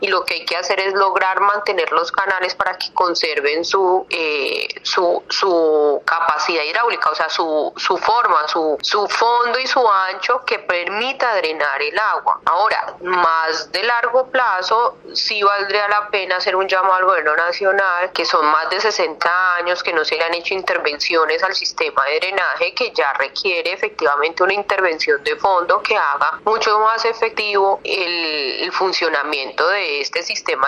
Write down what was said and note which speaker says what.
Speaker 1: y lo que hay que hacer es lograr mantener los canales para que conserven su capacidad hidráulica, o sea, su forma, su fondo y su ancho que permita drenar el agua. Ahora, más de largo plazo, sí valdría la pena hacer un llamado al gobierno nacional, que son más de 60 años que no se le han hecho intervenciones al sistema de drenaje, que ya requiere efectivamente una intervención de fondo que haga mucho más efectivo el funcionamiento de este sistema